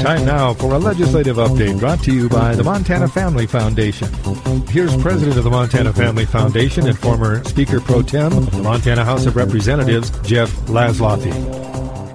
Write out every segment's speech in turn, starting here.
Time now for a legislative update brought to you by the Montana Family Foundation. Here's President of the Montana Family Foundation and former Speaker Pro Tem of the Montana House of Representatives, Jeff Laszloffy.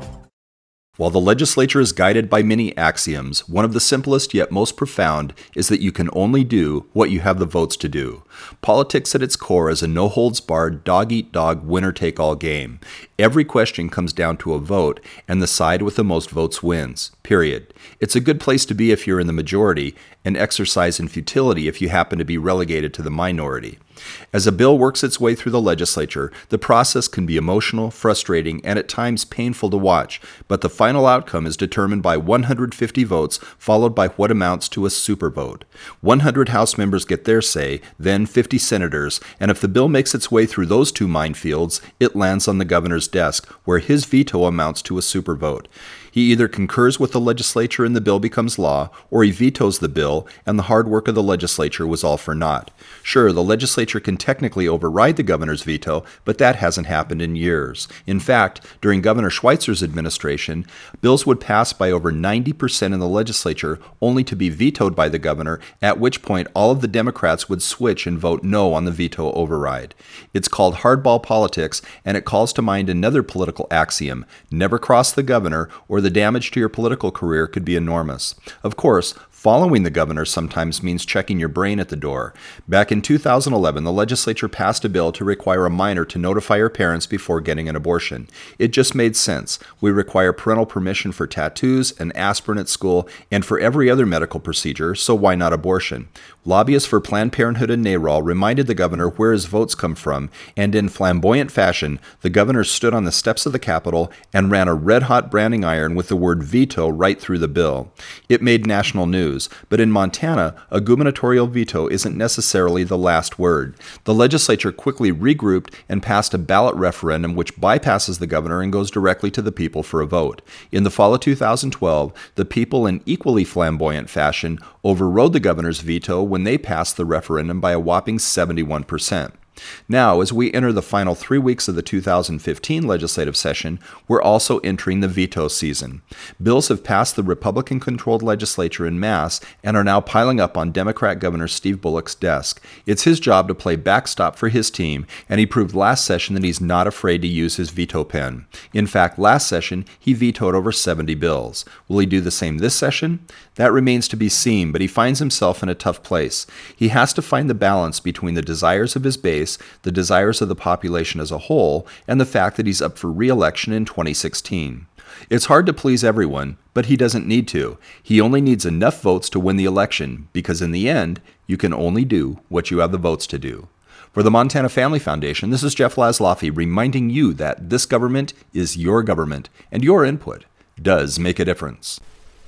While the legislature is guided by many axioms, one of the simplest yet most profound is that you can only do what you have the votes to do. Politics at its core is a no-holds-barred, dog-eat-dog, winner-take-all game. Every question comes down to a vote, and the side with the most votes wins, period. It's a good place to be if you're in the majority, and exercise in futility if you happen to be relegated to the minority. As a bill works its way through the legislature, the process can be emotional, frustrating, and at times painful to watch, but the final outcome is determined by 150 votes followed by what amounts to a super vote. 100 House members get their say, then 50 senators, and if the bill makes its way through those two minefields, it lands on the governor's desk, where his veto amounts to a super vote. He either concurs with the legislature and the bill becomes law, or he vetoes the bill and the hard work of the legislature was all for naught. Sure, the legislature can technically override the governor's veto, but that hasn't happened in years. In fact, during Governor Schweitzer's administration, bills would pass by over 90% in the legislature, only to be vetoed by the governor, at which point all of the Democrats would switch and vote no on the veto override. It's called hardball politics, and it calls to mind another political axiom: never cross the governor, or the damage to your political career could be enormous. Of course, following the governor sometimes means checking your brain at the door. Back in 2011, the legislature passed a bill to require a minor to notify her parents before getting an abortion. It just made sense. We require parental permission for tattoos and aspirin at school and for every other medical procedure, so why not abortion? Lobbyists for Planned Parenthood and NARAL reminded the governor where his votes come from, and in flamboyant fashion, the governor stood on the steps of the Capitol and ran a red-hot branding iron with the word veto right through the bill. It made national news, but in Montana, a gubernatorial veto isn't necessarily the last word. The legislature quickly regrouped and passed a ballot referendum which bypasses the governor and goes directly to the people for a vote. In the fall of 2012, the people in equally flamboyant fashion overrode the governor's veto when they passed the referendum by a whopping 71%. Now, as we enter the final 3 weeks of the 2015 legislative session, we're also entering the veto season. Bills have passed the Republican-controlled legislature en masse and are now piling up on Democrat Governor Steve Bullock's desk. It's his job to play backstop for his team, and he proved last session that he's not afraid to use his veto pen. In fact, last session, he vetoed over 70 bills. Will he do the same this session? That remains to be seen, but he finds himself in a tough place. He has to find the balance between the desires of his base, the desires of the population as a whole, and the fact that he's up for re-election in 2016. It's hard to please everyone, but he doesn't need to. He only needs enough votes to win the election, because in the end, you can only do what you have the votes to do. For the Montana Family Foundation, this is Jeff Laszloffy reminding you that this government is your government, and your input does make a difference.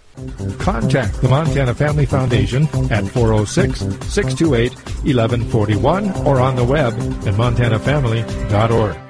Contact the Montana Family Foundation at 406-628-1141 or on the web at montanafamily.org.